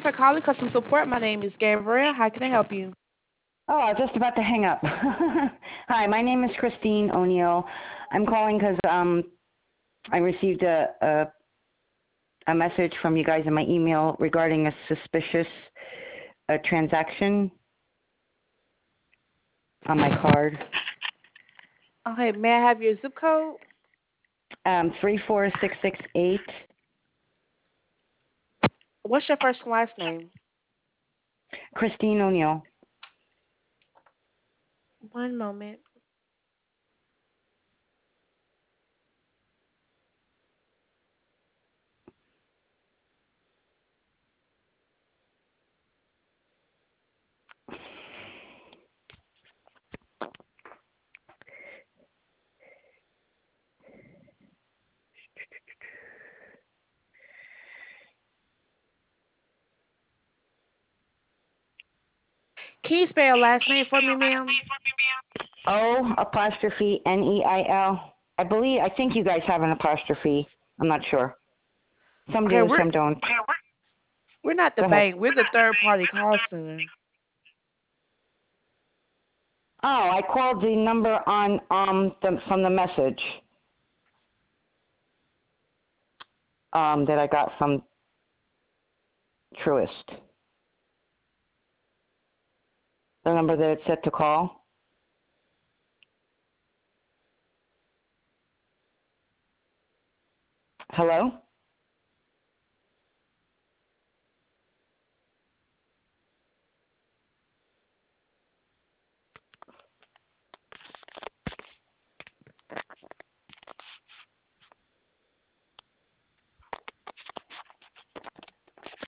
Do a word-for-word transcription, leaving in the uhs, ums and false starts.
for calling customer support. My name is Gabrielle. How can I help you? Oh, I was just about to hang up. Hi, my name is Christine O'Neill. I'm calling because um, I received a, a a message from you guys in my email regarding a suspicious uh, transaction on my card. Okay, may I have your zip code? Um, three four six six eight. What's your first and last name? Christine O'Neill. One moment. Can you spell your last name for me, ma'am? O apostrophe N E I L. I believe, I think you guys have an apostrophe. I'm not sure. Some Okay, do, we're some don't. we're not the Go ahead. bank. We're the third party call center. Oh, I called the number on um the, from the message um that I got from Truist. The number that it's set to call. Hello?